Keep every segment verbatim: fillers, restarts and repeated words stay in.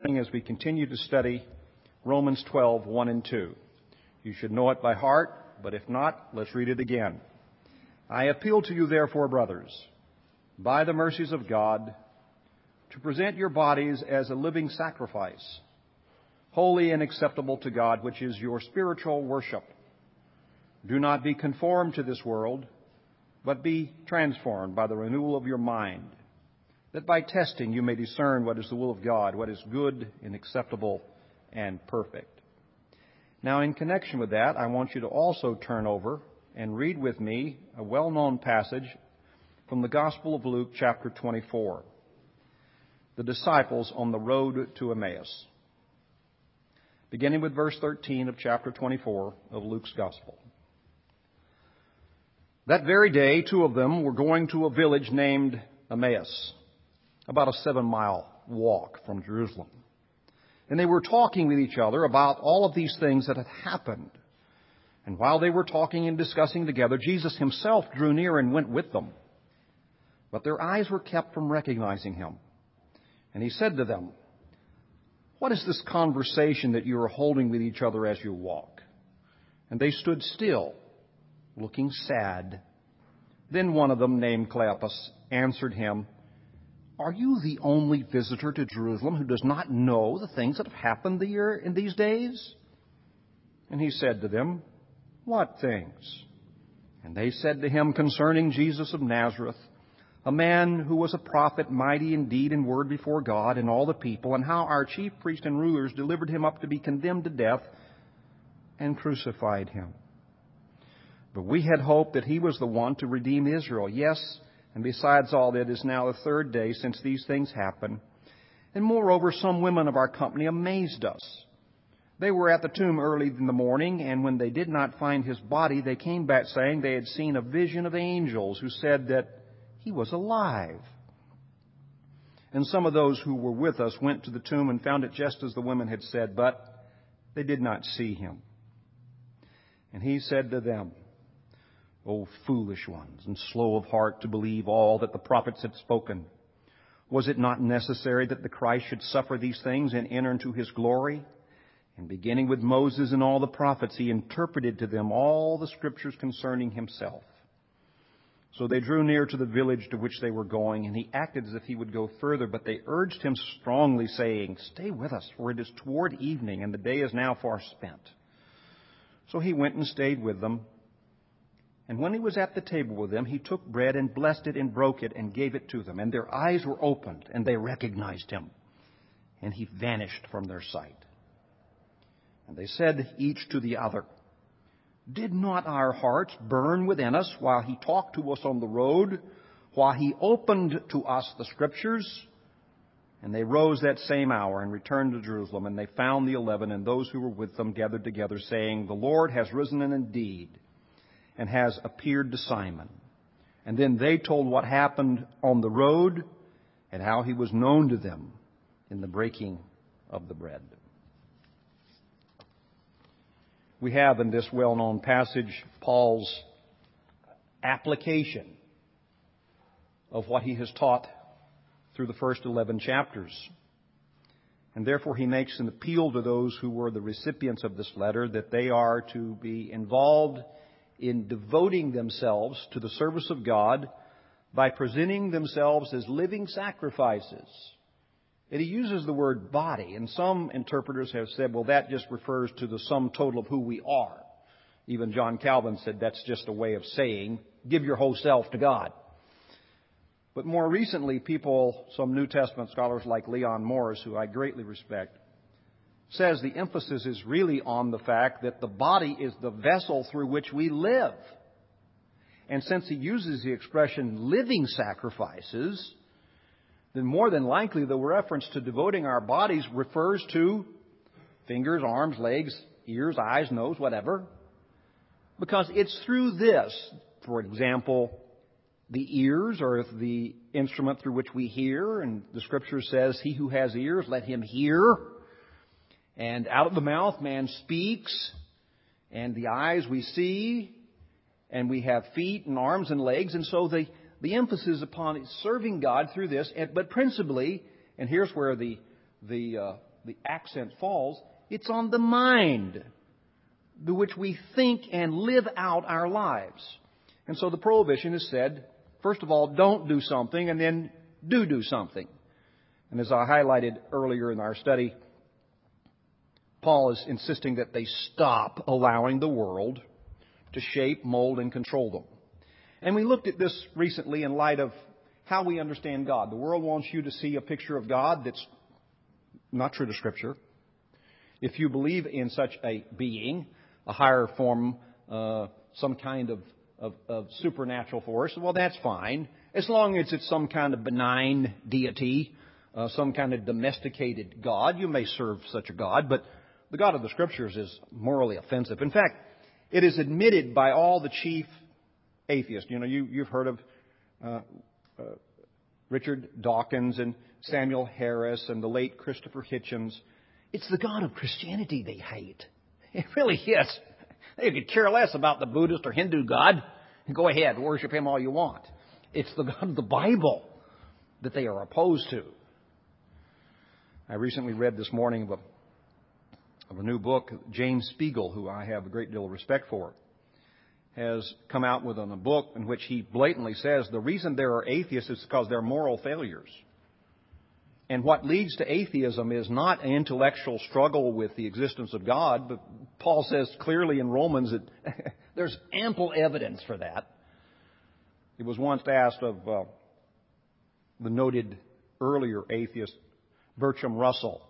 morning as we continue to study Romans twelve, one and two. You should know it by heart, but if not, let's read it again. I appeal to you, therefore, brothers, by the mercies of God, to present your bodies as a living sacrifice, holy and acceptable to God, which is your spiritual worship. Do not be conformed to this world, but be transformed by the renewal of your mind, that by testing you may discern what is the will of God, what is good and acceptable and perfect. Now, in connection with that, I want you to also turn over and read with me a well-known passage from the Gospel of Luke, chapter twenty-four. The disciples on the road to Emmaus. Beginning with verse thirteen of chapter twenty-four of Luke's Gospel. That very day, two of them were going to a village named Emmaus, about a seven-mile walk from Jerusalem. And they were talking with each other about all of these things that had happened. And while they were talking and discussing together, Jesus himself drew near and went with them. But their eyes were kept from recognizing him. And he said to them, "What is this conversation that you are holding with each other as you walk?" And they stood still, looking sad. Then one of them, named Cleopas, answered him, "Are you the only visitor to Jerusalem who does not know the things that have happened here in these days?" And he said to them, "What things?" And they said to him concerning Jesus of Nazareth, a man who was a prophet, mighty in deed and word before God and all the people, and how our chief priests and rulers delivered him up to be condemned to death and crucified him. But we had hoped that he was the one to redeem Israel. Yes, and besides all, it is now the third day since these things happened. And moreover, some women of our company amazed us. They were at the tomb early in the morning, and when they did not find his body, they came back saying they had seen a vision of angels who said that he was alive. And some of those who were with us went to the tomb and found it just as the women had said, but they did not see him. And he said to them, "O foolish ones, and slow of heart to believe all that the prophets had spoken. Was it not necessary that the Christ should suffer these things and enter into his glory?" And beginning with Moses and all the prophets, he interpreted to them all the scriptures concerning himself. So they drew near to the village to which they were going, and he acted as if he would go further, but they urged him strongly, saying, "Stay with us, for it is toward evening, and the day is now far spent." So he went and stayed with them. And when he was at the table with them, he took bread and blessed it and broke it and gave it to them. And their eyes were opened, and they recognized him. And he vanished from their sight. And they said each to the other, "Did not our hearts burn within us while he talked to us on the road, while he opened to us the Scriptures?" And they rose that same hour and returned to Jerusalem. And they found the eleven and those who were with them gathered together, saying, "The Lord has risen indeed, and has appeared to Simon." And then they told what happened on the road and how he was known to them in the breaking of the bread. We have in this well-known passage Paul's application of what he has taught through the first eleven chapters. And therefore he makes an appeal to those who were the recipients of this letter that they are to be involved in devoting themselves to the service of God by presenting themselves as living sacrifices. And he uses the word body, and some interpreters have said, well, that just refers to the sum total of who we are. Even John Calvin said that's just a way of saying, give your whole self to God. But more recently, people, some New Testament scholars like Leon Morris, who I greatly respect, says the emphasis is really on the fact that the body is the vessel through which we live. And since he uses the expression living sacrifices, then more than likely the reference to devoting our bodies refers to fingers, arms, legs, ears, eyes, nose, whatever. Because it's through this, for example, the ears are the instrument through which we hear, and the Scripture says, "He who has ears, let him hear." And out of the mouth man speaks, and the eyes we see, and we have feet and arms and legs, and so the The emphasis upon serving God through this, but principally, and here's where the the uh, the accent falls, it's on the mind through which we think and live out our lives. And so the prohibition is said, first of all, don't do something, and then do do something. And as I highlighted earlier in our study, Paul is insisting that they stop allowing the world to shape, mold, and control them. And we looked at this recently in light of how we understand God. The world wants you to see a picture of God that's not true to Scripture. If you believe in such a being, a higher form, uh, some kind of, of, of supernatural force, well, that's fine. As long as it's some kind of benign deity, uh, some kind of domesticated God, you may serve such a God, but the God of the Scriptures is morally offensive. In fact, it is admitted by all the chief atheists. You know, you, you've heard of uh, uh, Richard Dawkins and Samuel Harris and the late Christopher Hitchens. It's the God of Christianity they hate. It really is. They could care less about the Buddhist or Hindu God. Go ahead, worship him all you want. It's the God of the Bible that they are opposed to. I recently read this morning of a, of a new book. James Spiegel, who I have a great deal of respect for, has come out with a book in which he blatantly says the reason there are atheists is because they're moral failures. And what leads to atheism is not an intellectual struggle with the existence of God, but Paul says clearly in Romans that there's ample evidence for that. It was once asked of uh, the noted earlier atheist Bertrand Russell,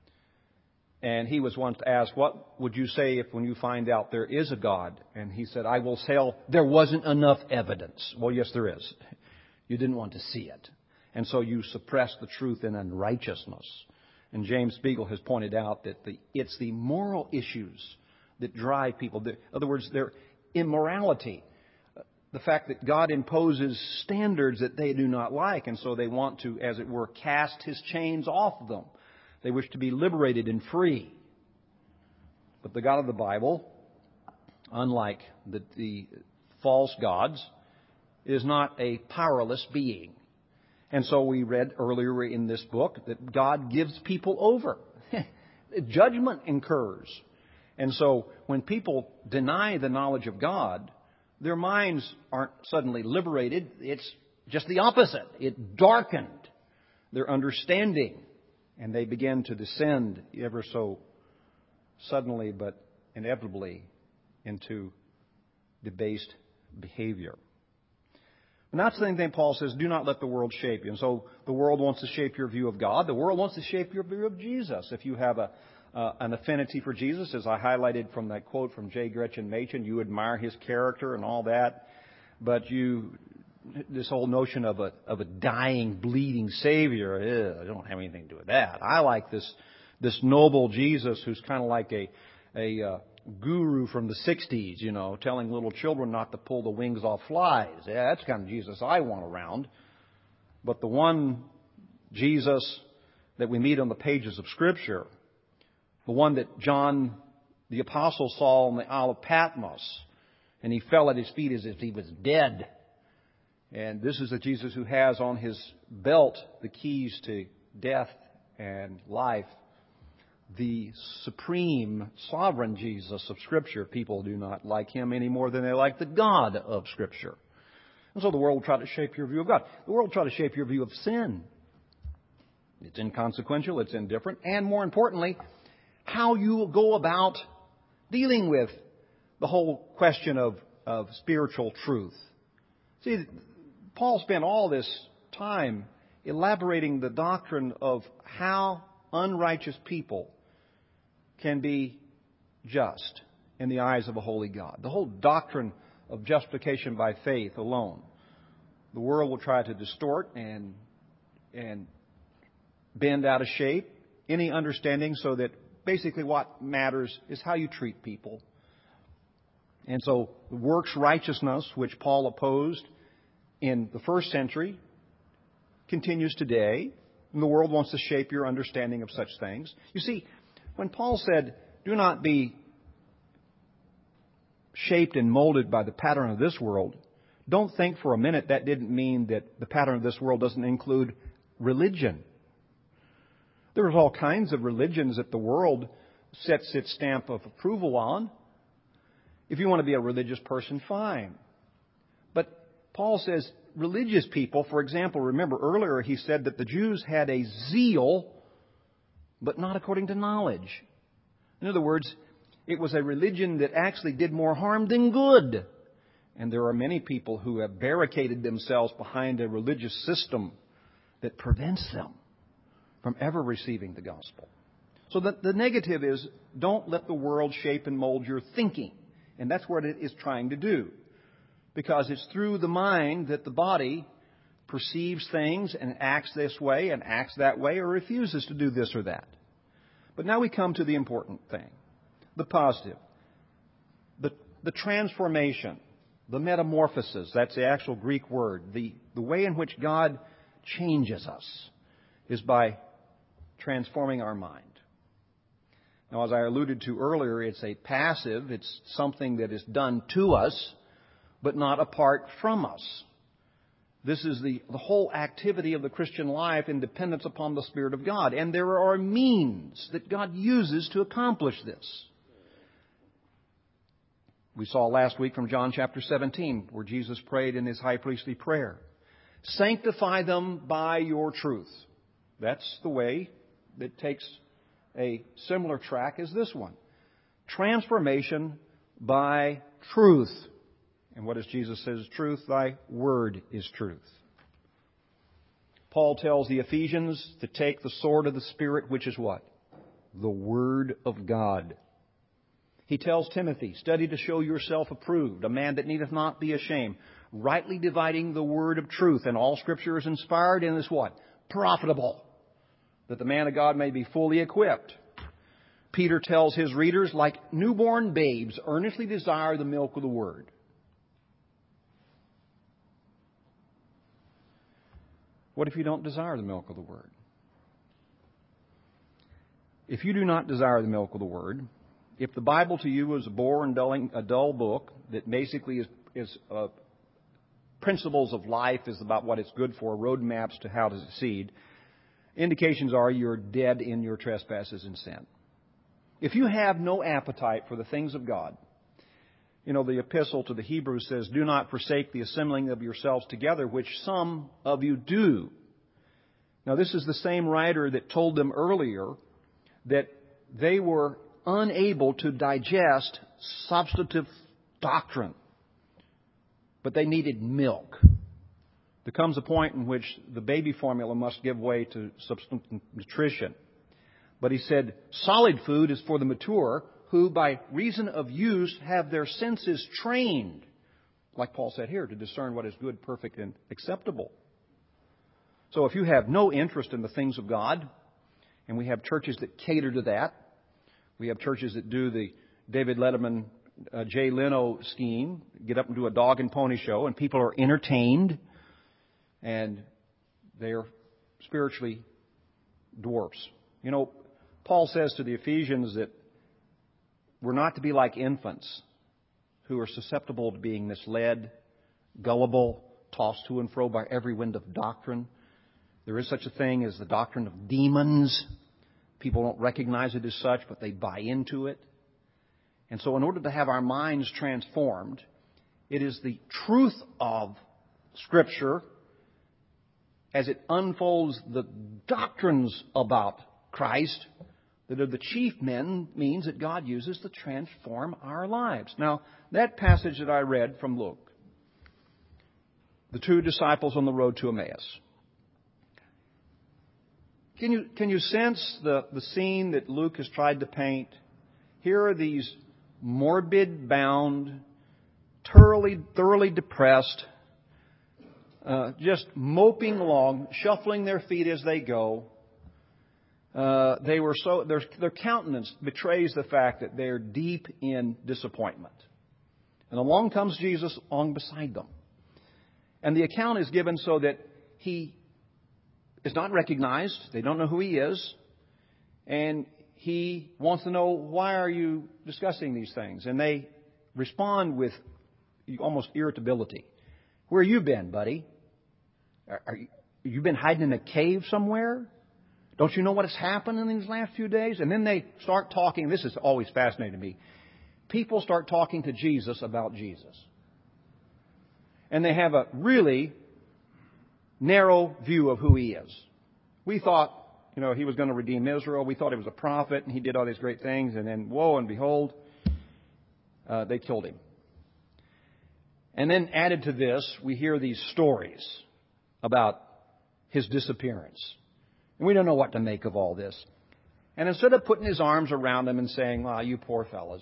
and he was once asked, what would you say if when you find out there is a God? And he said, I will say there wasn't enough evidence. Well, yes, there is. You didn't want to see it. And so you suppress the truth in unrighteousness. And James Spiegel has pointed out that the, it's the moral issues that drive people. In other words, their immorality. The fact that God imposes standards that they do not like. And so they want to, as it were, cast His chains off of them. They wish to be liberated and free. But the God of the Bible, unlike the, the false gods, is not a powerless being. And so we read earlier in this book that God gives people over. Judgment incurs. And so when people deny the knowledge of God, their minds aren't suddenly liberated. It's just the opposite. It darkened their understanding. And they begin to descend ever so suddenly but inevitably into debased behavior. And that's the thing Paul says, do not let the world shape you. And so the world wants to shape your view of God. The world wants to shape your view of Jesus. If you have a uh, an affinity for Jesus, as I highlighted from that quote from J. Gretchen Machen, you admire His character and all that, but you... this whole notion of a of a dying, bleeding Savior, ew, I don't have anything to do with that. I like this this noble Jesus who's kind of like a a uh, guru from the sixties, you know, telling little children not to pull the wings off flies. Yeah, that's the kind of Jesus I want around. But the one Jesus that we meet on the pages of Scripture, the one that John the Apostle saw on the Isle of Patmos, and he fell at His feet as if he was dead. And this is the Jesus who has on His belt the keys to death and life. The supreme, sovereign Jesus of Scripture. People do not like Him any more than they like the God of Scripture. And so the world will try to shape your view of God. The world will try to shape your view of sin. It's inconsequential, it's indifferent, and more importantly, how you will go about dealing with the whole question of, of spiritual truth. See, Paul spent all this time elaborating the doctrine of how unrighteous people can be just in the eyes of a holy God. The whole doctrine of justification by faith alone. The world will try to distort and and bend out of shape any understanding so that basically what matters is how you treat people. And so works righteousness, which Paul opposed in the first century, continues today. And the world wants to shape your understanding of such things. You see, when Paul said, do not be shaped and molded by the pattern of this world, don't think for a minute that didn't mean that the pattern of this world doesn't include religion. There's all kinds of religions that the world sets its stamp of approval on. If you want to be a religious person, fine. But Paul says religious people, for example, remember earlier he said that the Jews had a zeal, but not according to knowledge. In other words, it was a religion that actually did more harm than good. And there are many people who have barricaded themselves behind a religious system that prevents them from ever receiving the gospel. So the, the negative is, don't let the world shape and mold your thinking. And that's what it is trying to do. Because it's through the mind that the body perceives things and acts this way and acts that way or refuses to do this or that. But now we come to the important thing. The positive. The, the transformation. The metamorphosis. That's the actual Greek word. The, the way in which God changes us is by transforming our mind. Now, as I alluded to earlier, it's a passive. It's something that is done to us, but not apart from us. This is the, the whole activity of the Christian life in dependence upon the Spirit of God. And there are means that God uses to accomplish this. We saw last week from John chapter seventeen, where Jesus prayed in His high priestly prayer. Sanctify them by your truth. That's the way that takes a similar track as this one. Transformation by truth. And what does Jesus say is truth? Thy word is truth. Paul tells the Ephesians to take the sword of the Spirit, which is what? The Word of God. He tells Timothy, study to show yourself approved, a man that needeth not be ashamed, rightly dividing the word of truth. And all Scripture is inspired and is what? Profitable, that the man of God may be fully equipped. Peter tells his readers, like newborn babes, earnestly desire the milk of the Word. What if you don't desire the milk of the Word? If you do not desire the milk of the Word, if the Bible to you is a bore and dulling, a dull book that basically is, is uh, principles of life, is about what it's good for, roadmaps to how to succeed, indications are you're dead in your trespasses and sin. If you have no appetite for the things of God, you know, the epistle to the Hebrews says, do not forsake the assembling of yourselves together, which some of you do. Now, this is the same writer that told them earlier that they were unable to digest substantive doctrine, but they needed milk. There comes a point in which the baby formula must give way to substantive nutrition. But he said, solid food is for the mature, who by reason of use have their senses trained, like Paul said here, to discern what is good, perfect, and acceptable. So if you have no interest in the things of God, and we have churches that cater to that, we have churches that do the David Letterman, uh, Jay Leno scheme, get up and do a dog and pony show, and people are entertained, and they are spiritually dwarfs. You know, Paul says to the Ephesians that we're not to be like infants who are susceptible to being misled, gullible, tossed to and fro by every wind of doctrine. There is such a thing as the doctrine of demons. People don't recognize it as such, but they buy into it. And so in order to have our minds transformed, it is the truth of Scripture as it unfolds the doctrines about Christ that are the chief men means that God uses to transform our lives. Now, that passage that I read from Luke, the two disciples on the road to Emmaus. Can you, can you sense the, the scene that Luke has tried to paint? Here are these morbid-bound, thoroughly, thoroughly depressed, uh, just moping along, shuffling their feet as they go. Uh, they were so their, their countenance betrays the fact that they're deep in disappointment. And along comes Jesus along beside them. And the account is given so that he is not recognized. They don't know who he is. And he wants to know, why are you discussing these things? And they respond with almost irritability. Where you been, buddy? Are, are you, you been hiding in a cave somewhere? Don't you know what has happened in these last few days? And then they start talking. This is always fascinating to me. People start talking to Jesus about Jesus. And they have a really narrow view of who He is. We thought, you know, He was going to redeem Israel. We thought He was a prophet, and He did all these great things. And then, woe and behold, uh, they killed Him. And then added to this, we hear these stories about His disappearance. And we don't know what to make of all this. And instead of putting His arms around them and saying, "Ah, you poor fellas,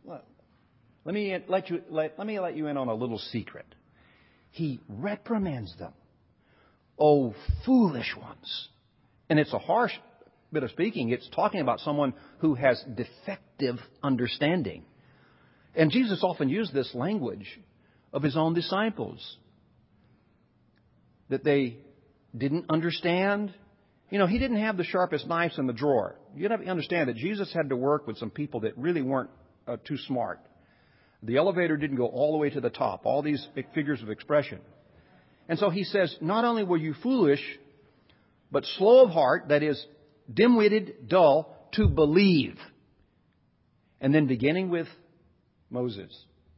let me let you let, let me let you in on a little secret," He reprimands them. "Oh, foolish ones." And it's a harsh bit of speaking. It's talking about someone who has defective understanding. And Jesus often used this language of His own disciples, that they didn't understand. You know, He didn't have the sharpest knives in the drawer. You have to understand that Jesus had to work with some people that really weren't uh, too smart. The elevator didn't go all the way to the top, all these big figures of expression. And so He says, not only were you foolish, but slow of heart, that is, dim-witted, dull, to believe. And then beginning with Moses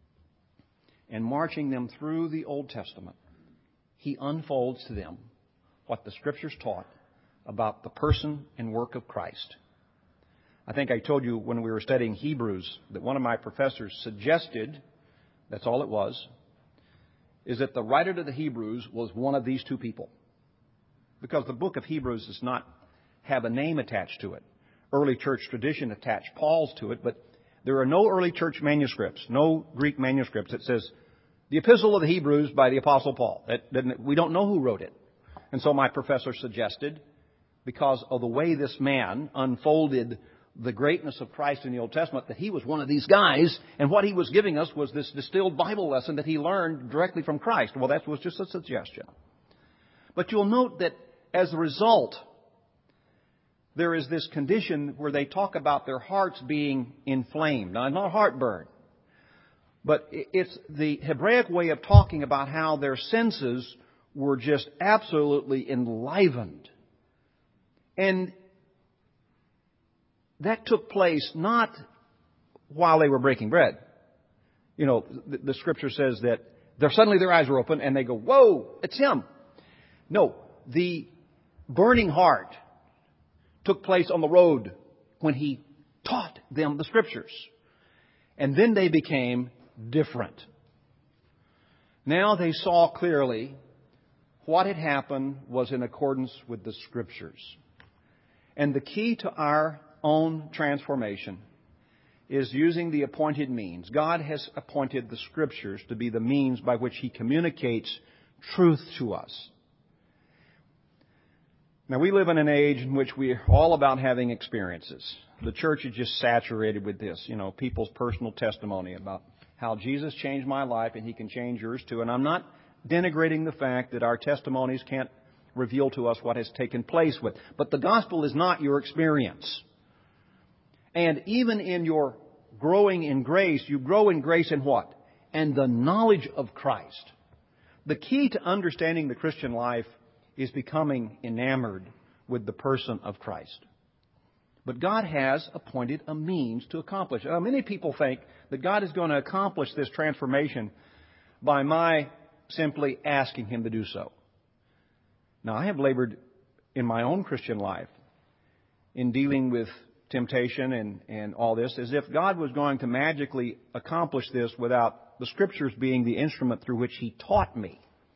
and marching them through the Old Testament, He unfolds to them what the Scriptures taught about the person and work of Christ. I think I told you when we were studying Hebrews that one of my professors suggested, that's all it was, is that the writer to the Hebrews was one of these two people. Because the book of Hebrews does not have a name attached to it. Early church tradition attached Paul's to it, but there are no early church manuscripts, no Greek manuscripts that says the Epistle of the Hebrews by the Apostle Paul. That, we don't know who wrote it. And so my professor suggested, because of the way this man unfolded the greatness of Christ in the Old Testament, that he was one of these guys, and what he was giving us was this distilled Bible lesson that he learned directly from Christ. Well, that was just a suggestion. But you'll note that as a result, there is this condition where they talk about their hearts being inflamed. Now, not heartburn, but it's the Hebraic way of talking about how their senses were just absolutely enlivened. And that took place not while they were breaking bread. You know, the, the Scripture says that they're, suddenly their eyes were open and they go, "Whoa, it's Him." No, the burning heart took place on the road when He taught them the Scriptures. And then they became different. Now they saw clearly what had happened was in accordance with the Scriptures. And the key to our own transformation is using the appointed means. God has appointed the Scriptures to be the means by which He communicates truth to us. Now, we live in an age in which we're all about having experiences. The church is just saturated with this, you know, people's personal testimony about how Jesus changed my life and He can change yours too. And I'm not denigrating the fact that our testimonies can't reveal to us what has taken place with. But the gospel is not your experience. And even in your growing in grace, you grow in grace in what? And the knowledge of Christ. The key to understanding the Christian life is becoming enamored with the person of Christ. But God has appointed a means to accomplish it. Now, many people think that God is going to accomplish this transformation by my simply asking Him to do so. Now, I have labored in my own Christian life in dealing with temptation and, and all this as if God was going to magically accomplish this without the Scriptures being the instrument through which He taught me.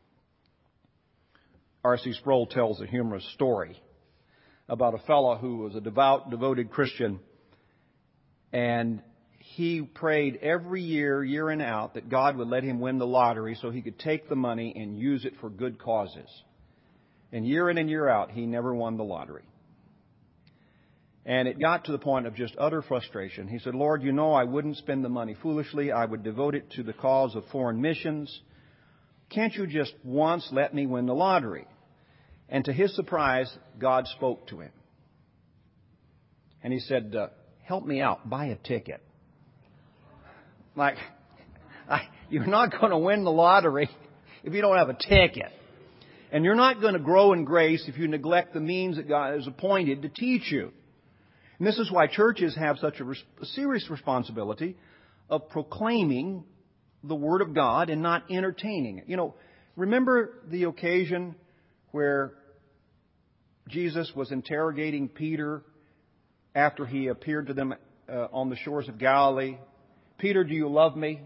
R C Sproul tells a humorous story about a fellow who was a devout, devoted Christian, and he prayed every year, year in out, that God would let him win the lottery so he could take the money and use it for good causes. And year in and year out, he never won the lottery. And it got to the point of just utter frustration. He said, "Lord, you know I wouldn't spend the money foolishly. I would devote it to the cause of foreign missions. Can't you just once let me win the lottery?" And to his surprise, God spoke to him. And He said, uh, "Help me out. Buy a ticket." Like, I, you're not going to win the lottery if you don't have a ticket. And you're not going to grow in grace if you neglect the means that God has appointed to teach you. And this is why churches have such a, res- a serious responsibility of proclaiming the Word of God and not entertaining it. You know, remember the occasion where Jesus was interrogating Peter after he appeared to them uh, on the shores of Galilee? Peter, do you love me?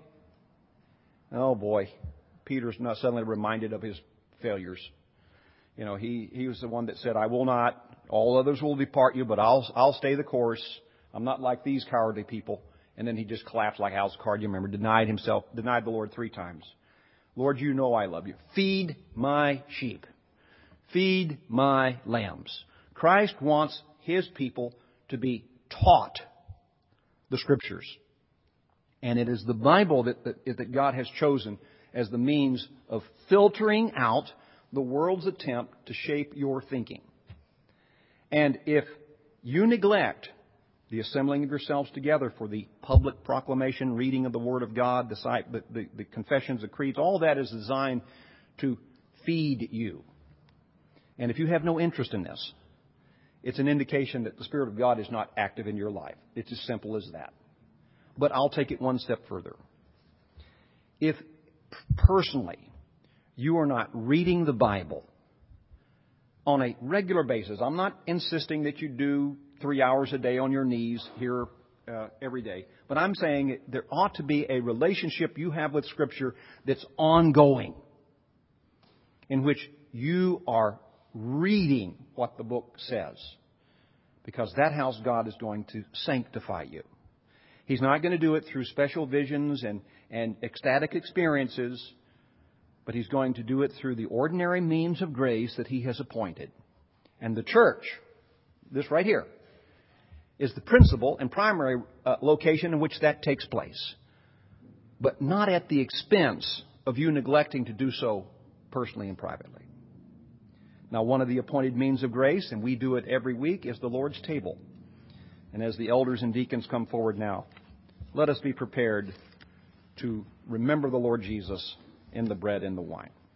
Oh boy, Peter's not suddenly reminded of his failures. You know, he, he was the one that said, I will not, all others will depart you, but I'll, I'll stay the course. I'm not like these cowardly people. And then he just collapsed like house card, you remember, denied himself, denied the Lord three times. Lord, you know I love you. Feed my sheep. Feed my lambs. Christ wants His people to be taught the Scriptures. And it is the Bible that, that, that God has chosen as the means of filtering out the world's attempt to shape your thinking. And if you neglect the assembling of yourselves together for the public proclamation, reading of the Word of God, the, the, the, the confessions, the creeds, all that is designed to feed you. And if you have no interest in this, it's an indication that the Spirit of God is not active in your life. It's as simple as that. But I'll take it one step further. If personally you are not reading the Bible on a regular basis, I'm not insisting that you do three hours a day on your knees here uh, every day, but I'm saying there ought to be a relationship you have with Scripture that's ongoing, in which you are reading what the book says, because that's how God is going to sanctify you. He's not going to do it through special visions and, and ecstatic experiences, but He's going to do it through the ordinary means of grace that He has appointed. And the church, this right here, is the principal and primary uh, location in which that takes place, but not at the expense of you neglecting to do so personally and privately. Now, one of the appointed means of grace, and we do it every week, is the Lord's table. And as the elders and deacons come forward now, let us be prepared to remember the Lord Jesus in the bread and the wine.